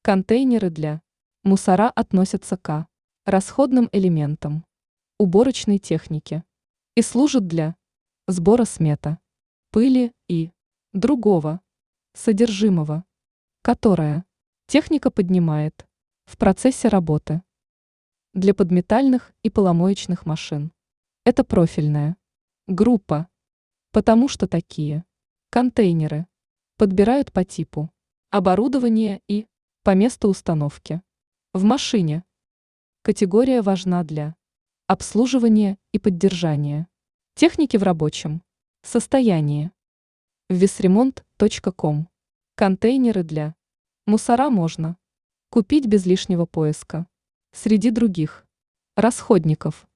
Контейнеры для мусора относятся к расходным элементам уборочной техники и служат для сбора смета, пыли и другого содержимого, которое техника поднимает в процессе работы. Для подметальных и поломоечных машин это профильная группа, потому что такие контейнеры подбирают по типу оборудования и по месту установки в машине. Категория важна для обслуживания и поддержания техники в рабочем состоянии. Весремонт.ком. Контейнеры для мусора можно купить без лишнего поиска среди других расходников.